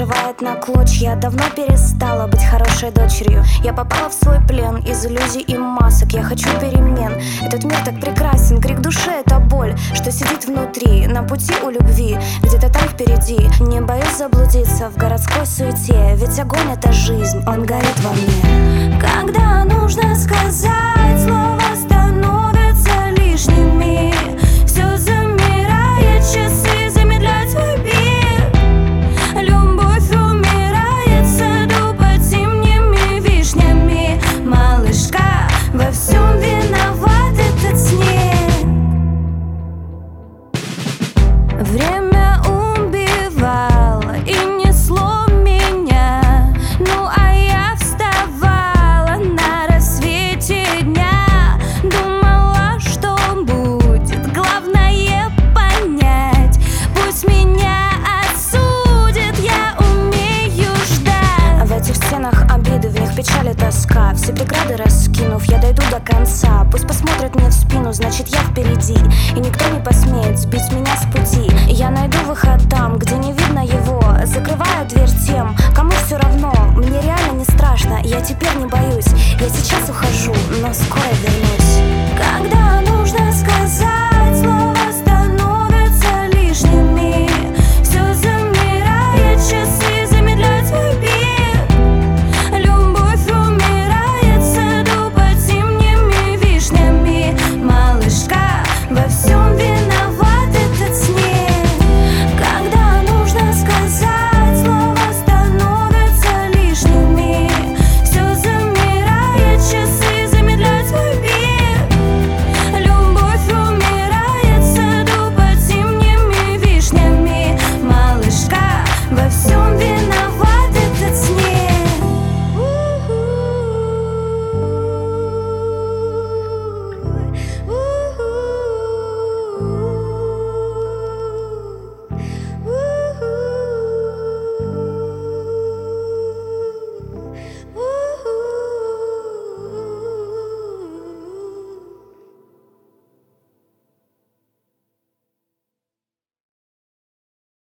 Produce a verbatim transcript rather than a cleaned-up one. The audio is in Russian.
разрывает на клочья. Давно перестала быть хорошей дочерью. Я попала в свой плен из иллюзий и масок. Я хочу перемен. Этот мир так прекрасен. Крик души — это боль, что сидит внутри. На пути у любви, где-то там впереди. Не боюсь заблудиться в городской суете. Ведь огонь — это жизнь, он горит во мне. Когда нужно сказать, слова становятся лишними. Все замирает, часы замедляют свой бег. Любовь умирает в саду под зимними вишнями. Малышка, во всем виноват этот снег. Время убивало и несло меня. Ну а я вставала на рассвете дня. Думала, что будет, главное понять. Пусть меня осудят, я умею ждать. В этих стенах обиды, в них печаль и тоска. Все преграды раскинув, я дойду до конца. Пусть посмотрят мне в спину, значит я впереди. И никто не посмеет сбить меня с пути. Я найду выход там, где не видно его. Закрываю дверь тем,